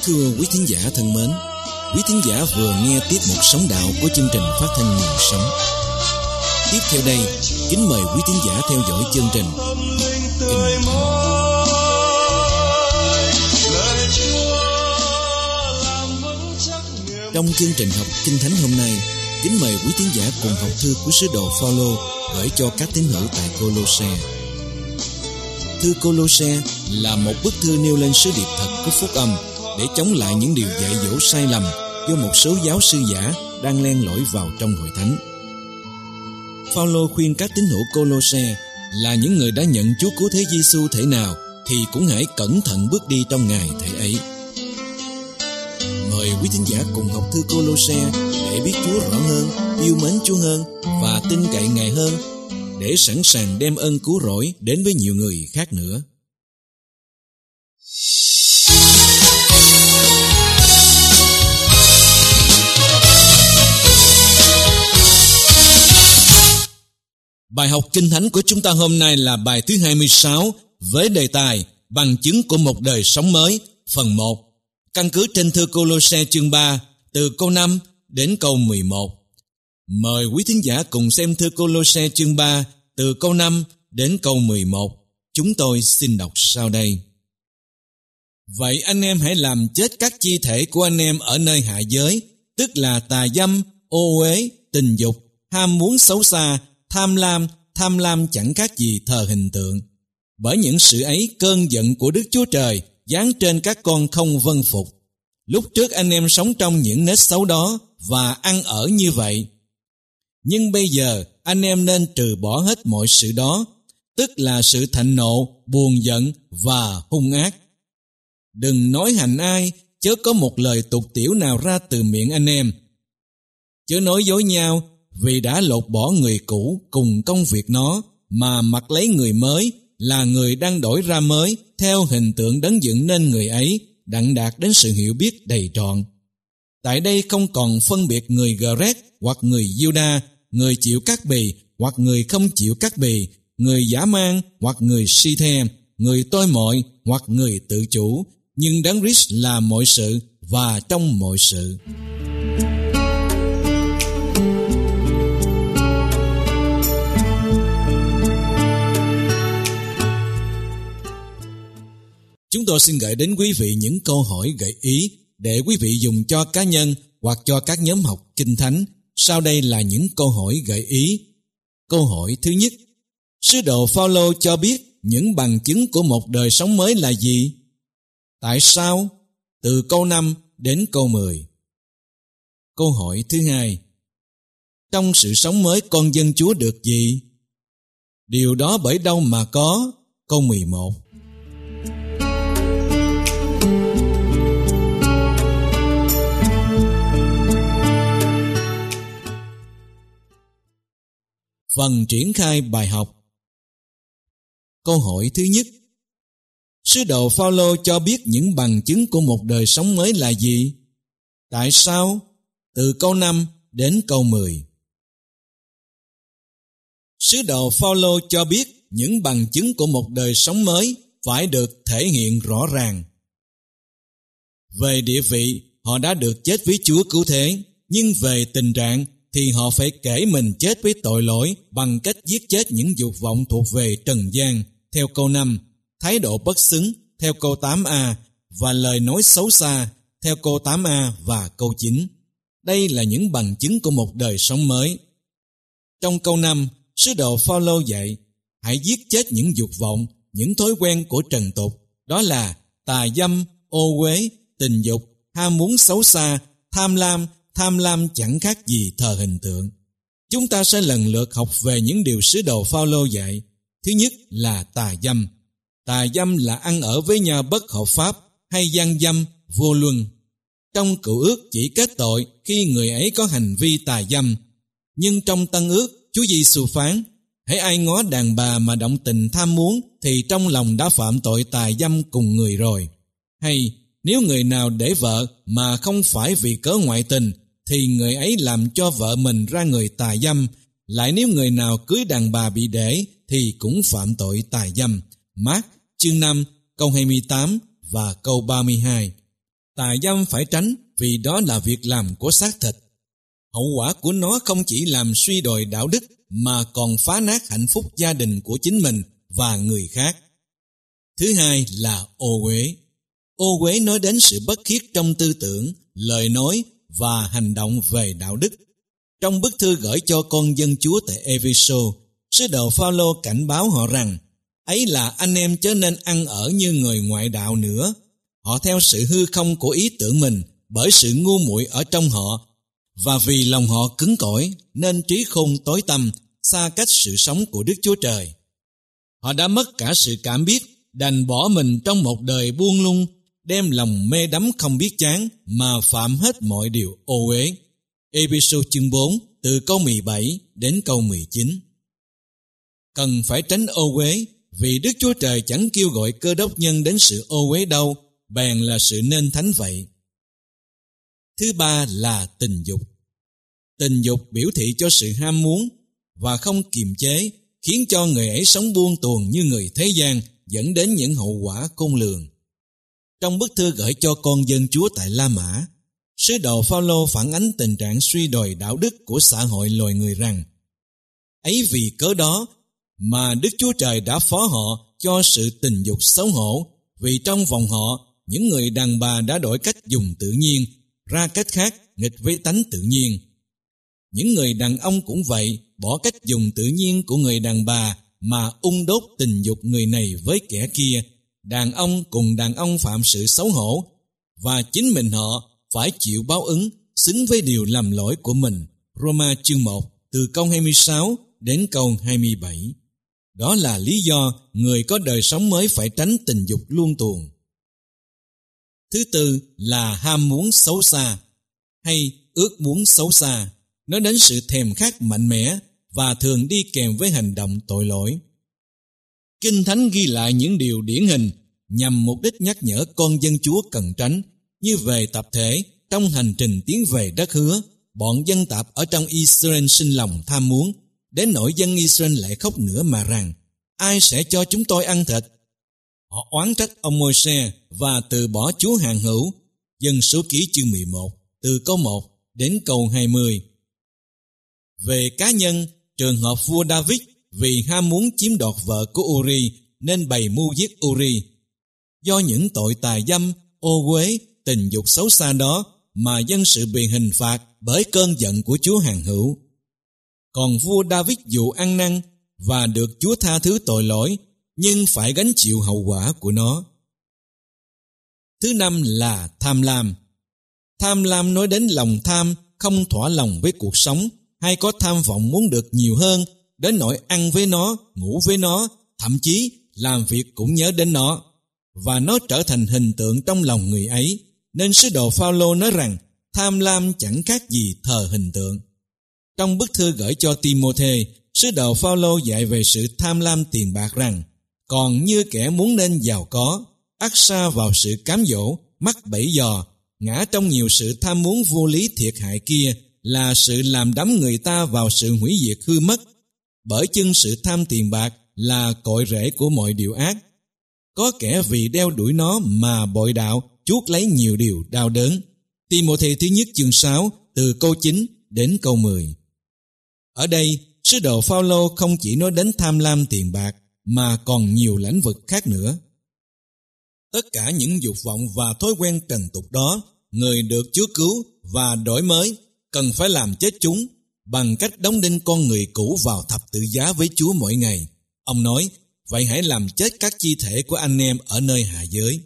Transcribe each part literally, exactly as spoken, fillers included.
Thưa quý thính giả thân mến, quý thính giả vừa nghe tiết mục Sống Đạo của chương trình phát thanh Nguồn Sống. Tiếp theo đây, kính mời quý thính giả theo dõi chương trình Kinh Thánh. Trong chương trình học Kinh Thánh hôm nay, kính mời quý thính giả cùng học thư của sứ đồ Phaolô gửi cho các tín hữu tại Cô-lô-se. Thư Cô-lô-se là một bức thư nêu lên sứ điệp thật của phúc âm để chống lại những điều dạy dỗ sai lầm do một số giáo sư giả đang len lỏi vào trong hội thánh. Phaolô khuyên các tín hữu Cô-lô-se là những người đã nhận Chúa cứu thế Giêsu thể nào thì cũng hãy cẩn thận bước đi trong Ngài thể ấy. Mời quý thính giả cùng học thư Cô-lô-se để biết Chúa rõ hơn, yêu mến Chúa hơn và tin cậy Ngài hơn, để sẵn sàng đem ơn cứu rỗi đến với nhiều người khác nữa. Bài học Kinh Thánh của chúng ta hôm nay là bài thứ hai mươi sáu với đề tài Bằng chứng của một đời sống mới, phần một, căn cứ trên thư Cô-lô-se chương ba, từ câu năm đến câu mười một. Mời quý thính giả cùng xem thư Cô-lô-se chương ba, từ câu năm đến câu mười một. Chúng tôi xin đọc sau đây. Vậy anh em hãy làm chết các chi thể của anh em ở nơi hạ giới, tức là tà dâm, ô uế, tình dục, ham muốn xấu xa, tham lam, tham lam chẳng khác gì thờ hình tượng. Bởi những sự ấy cơn giận của Đức Chúa Trời giáng trên các con không vâng phục. Lúc trước anh em sống trong những nết xấu đó và ăn ở như vậy. Nhưng bây giờ anh em nên trừ bỏ hết mọi sự đó, tức là sự thạnh nộ, buồn giận và hung ác. Đừng nói hành ai, chớ có một lời tục tĩu nào ra từ miệng anh em. Chớ nói dối nhau, vì đã lột bỏ người cũ cùng công việc nó, mà mặc lấy người mới, là người đang đổi ra mới, theo hình tượng đấng dựng nên người ấy, đặng đạt đến sự hiểu biết đầy trọn. Tại đây không còn phân biệt người Gret hoặc người Giuđa, người chịu cắt bì hoặc người không chịu cắt bì, người dã man hoặc người si the, người tôi mọi hoặc người tự chủ, nhưng Đấng Christ là mọi sự và trong mọi sự. Chúng tôi xin gửi đến quý vị những câu hỏi gợi ý để quý vị dùng cho cá nhân hoặc cho các nhóm học Kinh Thánh. Sau đây là những câu hỏi gợi ý. Câu hỏi thứ nhất, sứ đồ Phaolô cho biết những bằng chứng của một đời sống mới là gì? Tại sao? Từ câu năm đến câu mười. Câu hỏi thứ hai, trong sự sống mới con dân Chúa được gì? Điều đó bởi đâu mà có? Câu mười một. Phần triển khai bài học. Câu hỏi thứ nhất, sứ đồ Phaolô cho biết những bằng chứng của một đời sống mới là gì? Tại sao? Từ câu năm đến câu mười. Sứ đồ Phaolô cho biết những bằng chứng của một đời sống mới phải được thể hiện rõ ràng. Về địa vị, họ đã được chết với Chúa cứu thế, nhưng về tình trạng thì họ phải kể mình chết với tội lỗi bằng cách giết chết những dục vọng thuộc về trần gian, theo câu năm, thái độ bất xứng, theo câu tám a, và lời nói xấu xa, theo câu tám a và câu chín. Đây là những bằng chứng của một đời sống mới. Trong câu năm, sứ đồ Phaolô dạy, hãy giết chết những dục vọng, những thói quen của trần tục, đó là tà dâm, ô uế, tình dục, ham muốn xấu xa, tham lam, tham lam chẳng khác gì thờ hình tượng. Chúng ta sẽ lần lượt học về những điều sứ đồ Phaolô dạy. Thứ nhất là tà dâm. Tà dâm là ăn ở với nhau bất hợp pháp hay gian dâm, vô luân. Trong Cựu Ước chỉ kết tội khi người ấy có hành vi tà dâm. Nhưng trong Tân Ước, Chúa Giêsu phán, hễ ai ngó đàn bà mà động tình tham muốn thì trong lòng đã phạm tội tà dâm cùng người rồi. Hay nếu người nào để vợ mà không phải vì cớ ngoại tình thì người ấy làm cho vợ mình ra người tà dâm. Lại nếu người nào cưới đàn bà bị để thì cũng phạm tội tà dâm. Mác chương năm câu hai mươi tám và câu ba mươi hai. Tà dâm phải tránh vì đó là việc làm của xác thịt. Hậu quả của nó không chỉ làm suy đồi đạo đức mà còn phá nát hạnh phúc gia đình của chính mình và người khác. Thứ hai là ô uế. Ô uế nói đến sự bất khiết trong tư tưởng, lời nói và hành động về đạo đức. Trong bức thư gửi cho con dân Chúa tại Ephesos, sứ đồ Phaolô cảnh báo họ rằng ấy là anh em chớ nên ăn ở như người ngoại đạo nữa. Họ theo sự hư không của ý tưởng mình bởi sự ngu muội ở trong họ, và vì lòng họ cứng cỏi nên trí khôn tối tăm, xa cách sự sống của Đức Chúa Trời. Họ đã mất cả sự cảm biết, đành bỏ mình trong một đời buông lung, đem lòng mê đắm không biết chán mà phạm hết mọi điều ô uế. Ephesos chương bốn từ câu mười bảy đến câu mười chín. Cần phải tránh ô uế, vì Đức Chúa Trời chẳng kêu gọi Cơ Đốc nhân đến sự ô uế đâu, bèn là sự nên thánh vậy. Thứ ba là tình dục. Tình dục biểu thị cho sự ham muốn và không kiềm chế, khiến cho người ấy sống buông tuồng như người thế gian, dẫn đến những hậu quả khôn lường. Trong bức thư gửi cho con dân Chúa tại La Mã, sứ đồ Phaolô phản ánh tình trạng suy đồi đạo đức của xã hội loài người rằng ấy vì cớ đó mà Đức Chúa Trời đã phó họ cho sự tình dục xấu hổ, vì trong vòng họ những người đàn bà đã đổi cách dùng tự nhiên ra cách khác nghịch với tánh tự nhiên. Những người đàn ông cũng vậy, bỏ cách dùng tự nhiên của người đàn bà mà ung đốt tình dục người này với kẻ kia. Đàn ông cùng đàn ông phạm sự xấu hổ, và chính mình họ phải chịu báo ứng xứng với điều làm lỗi của mình. Roma chương một từ câu hai mươi sáu đến câu hai mươi bảy. Đó là lý do người có đời sống mới phải tránh tình dục luông tuồng. Thứ tư là ham muốn xấu xa hay ước muốn xấu xa, nói đến sự thèm khát mạnh mẽ và thường đi kèm với hành động tội lỗi. Kinh Thánh ghi lại những điều điển hình nhằm mục đích nhắc nhở con dân Chúa cần tránh, như về tập thể trong hành trình tiến về đất hứa, bọn dân tạp ở trong Israel sinh lòng tham muốn, đến nỗi dân Israel lại khóc nữa mà rằng: ai sẽ cho chúng tôi ăn thịt? Họ oán trách ông Môi-se và từ bỏ Chúa hàng hữu. Dân số ký chương mười một từ câu một đến câu hai mươi. Về cá nhân, trường hợp vua David vì ham muốn chiếm đoạt vợ của Uri nên bày mưu giết Uri. Do những tội tà dâm, ô uế, tình dục xấu xa đó mà dân sự bị hình phạt bởi cơn giận của Chúa hàng hữu. Còn vua David dù ăn năn và được Chúa tha thứ tội lỗi, nhưng phải gánh chịu hậu quả của nó. Thứ năm là tham lam. Tham lam nói đến lòng tham, không thỏa lòng với cuộc sống, hay có tham vọng muốn được nhiều hơn, đến nỗi ăn với nó, ngủ với nó, thậm chí làm việc cũng nhớ đến nó, và nó trở thành hình tượng trong lòng người ấy. Nên sứ đồ Phaolô nói rằng tham lam chẳng khác gì thờ hình tượng. Trong bức thư gửi cho Ti-mô-thê, sứ đồ Phaolô dạy về sự tham lam tiền bạc rằng: còn như kẻ muốn nên giàu có, ắt sa vào sự cám dỗ, mắc bẫy dò, ngã trong nhiều sự tham muốn vô lý thiệt hại kia, là sự làm đắm người ta vào sự hủy diệt hư mất. Bởi chưng sự tham tiền bạc là cội rễ của mọi điều ác. Có kẻ vì đeo đuổi nó mà bội đạo, chuốc lấy nhiều điều đau đớn. Ti-mô-thê thứ nhất chương sáu từ câu chín đến câu mười. Ở đây, sứ đồ Phaolô không chỉ nói đến tham lam tiền bạc mà còn nhiều lĩnh vực khác nữa. Tất cả những dục vọng và thói quen trần tục đó, người được Chúa cứu và đổi mới cần phải làm chết chúng bằng cách đóng đinh con người cũ vào thập tự giá với Chúa mỗi ngày. Ông nói: vậy hãy làm chết các chi thể của anh em ở nơi hạ giới.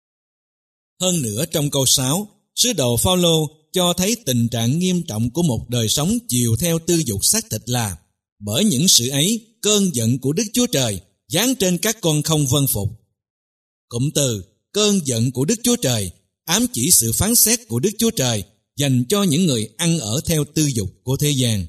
Hơn nữa, trong câu sáu, sứ đồ Phaolô cho thấy tình trạng nghiêm trọng của một đời sống chiều theo tư dục xác thịt là: bởi những sự ấy, cơn giận của Đức Chúa Trời giáng trên các con không vâng phục. Cụm từ cơn giận của Đức Chúa Trời ám chỉ sự phán xét của Đức Chúa Trời dành cho những người ăn ở theo tư dục của thế gian.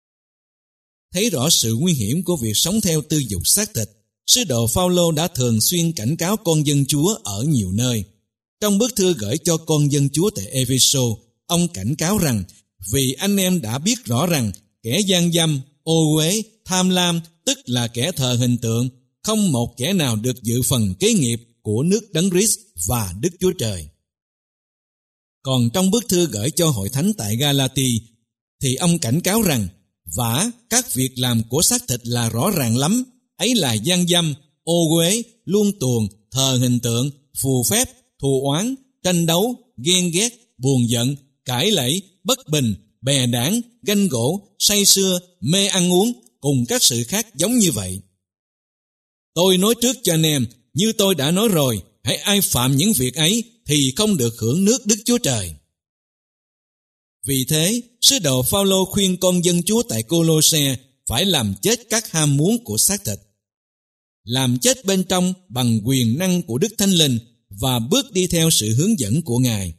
Thấy rõ sự nguy hiểm của việc sống theo tư dục xác thịt, sứ đồ Phaolô đã thường xuyên cảnh cáo con dân Chúa ở nhiều nơi. Trong bức thư gửi cho con dân Chúa tại Ephesos, ông cảnh cáo rằng: vì anh em đã biết rõ rằng kẻ gian dâm, ô uế, tham lam, tức là kẻ thờ hình tượng, không một kẻ nào được dự phần kế nghiệp của nước Đấng Christ và Đức Chúa Trời. Còn trong bức thư gửi cho hội thánh tại Galati thì ông cảnh cáo rằng vả các việc làm của xác thịt là rõ ràng lắm, ấy là gian dâm, ô uế, luông tuồng, thờ hình tượng, phù phép, thù oán, tranh đấu, ghen ghét, buồn giận, cãi lẫy, bất bình, bè đảng, ganh gỗ, say sưa, mê ăn uống, cùng các sự khác giống như vậy. Tôi nói trước cho anh em, như tôi đã nói rồi, hãy ai phạm những việc ấy thì không được hưởng nước Đức Chúa Trời. Vì thế, sứ đồ Phao-lô khuyên con dân Chúa tại Cô-lô-se phải làm chết các ham muốn của xác thịt, làm chết bên trong bằng quyền năng của Đức Thánh Linh và bước đi theo sự hướng dẫn của Ngài.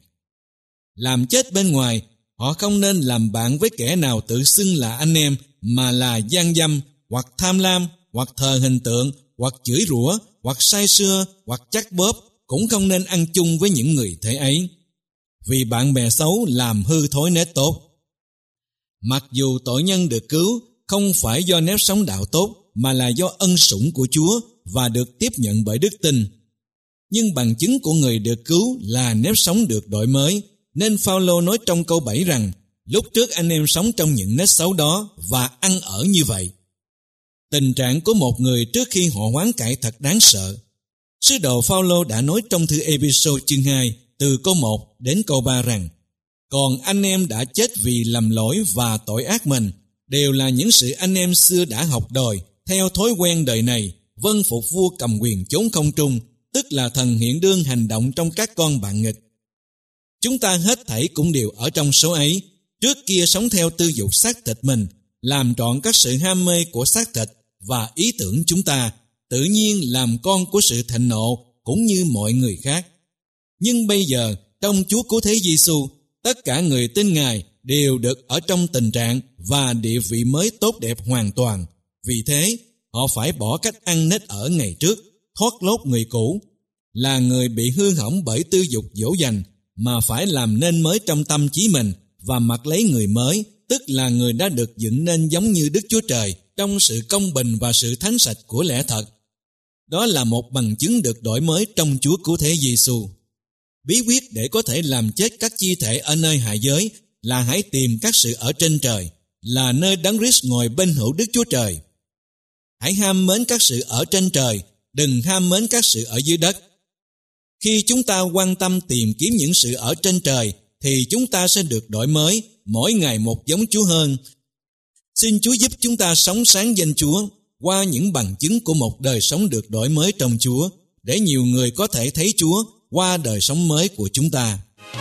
Làm chết bên ngoài, họ không nên làm bạn với kẻ nào tự xưng là anh em mà là gian dâm, hoặc tham lam, hoặc thờ hình tượng, hoặc chửi rủa, hoặc say sưa, hoặc chắc bóp, cũng không nên ăn chung với những người thế ấy. Vì bạn bè xấu làm hư thối nếp tốt. Mặc dù tội nhân được cứu không phải do nếp sống đạo tốt mà là do ân sủng của Chúa và được tiếp nhận bởi đức tin. Nhưng bằng chứng của người được cứu là nếp sống được đổi mới, nên Phao-lô nói trong câu bảy rằng lúc trước anh em sống trong những nếp xấu đó và ăn ở như vậy. Tình trạng của một người trước khi họ hoán cải thật đáng sợ. Sứ đồ Phao-lô đã nói trong thư Ê-phê-sô chương hai từ câu một đến câu ba rằng còn anh em đã chết vì lầm lỗi và tội ác mình, đều là những sự anh em xưa đã học đòi theo thói quen đời này, vâng phục vua cầm quyền chốn không trung, tức là thần hiện đương hành động trong các con bạn nghịch. Chúng ta hết thảy cũng đều ở trong số ấy, trước kia sống theo tư dục xác thịt mình, làm trọn các sự ham mê của xác thịt và ý tưởng chúng ta, tự nhiên làm con của sự thịnh nộ cũng như mọi người khác. Nhưng bây giờ, trong Chúa Cứu Thế Giêsu, tất cả người tin Ngài đều được ở trong tình trạng và địa vị mới tốt đẹp hoàn toàn. Vì thế, họ phải bỏ cách ăn nết ở ngày trước, thoát lốt người cũ, là người bị hư hỏng bởi tư dục dỗ dành, mà phải làm nên mới trong tâm trí mình và mặc lấy người mới, tức là người đã được dựng nên giống như Đức Chúa Trời trong sự công bình và sự thánh sạch của lẽ thật. Đó là một bằng chứng được đổi mới trong Chúa Cứu Thế Giêsu. Bí quyết để có thể làm chết các chi thể ở nơi hạ giới là hãy tìm các sự ở trên trời, là nơi Đấng Christ ngồi bên hữu Đức Chúa Trời. Hãy ham mến các sự ở trên trời, đừng ham mến các sự ở dưới đất. Khi chúng ta quan tâm tìm kiếm những sự ở trên trời, thì chúng ta sẽ được đổi mới, mỗi ngày một giống Chúa hơn. Xin Chúa giúp chúng ta sống sáng danh Chúa qua những bằng chứng của một đời sống được đổi mới trong Chúa, để nhiều người có thể thấy Chúa qua đời sống mới của chúng ta.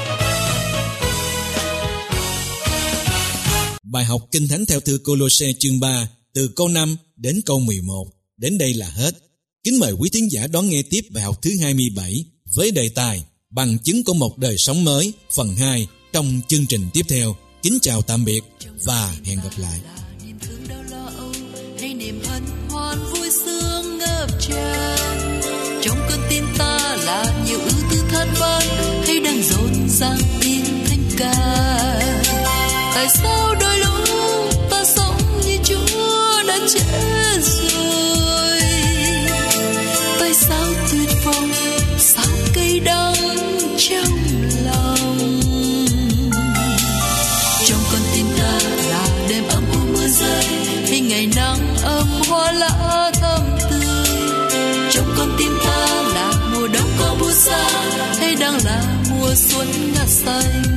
Bài học Kinh Thánh theo thư Cô-lô-se chương ba từ câu năm đến câu mười một. Đến đây là hết. Kính mời quý thính giả đón nghe tiếp bài học thứ hai mươi bảy với đề tài Bằng chứng của một đời sống mới phần hai trong chương trình tiếp theo. Kính chào tạm biệt và hẹn gặp lại. Hay niềm hân hoan vui sướng ngập tràn, trong cơn tim ta là nhiều ưu tư than vãn, hay đang rộn ràng tin thánh ca. Tại sao đôi lúc ta sống như Chúa đã chết rồi? Tại sao tuyệt vọng, sao cay đắng trong lòng? Trong con tim ta là đêm âm u mưa rơi, hay ngày nắng ấm hoa lá thơm tươi. Trong con tim ta là mùa đông có mùa xa, hay đang là mùa xuân ngát xanh.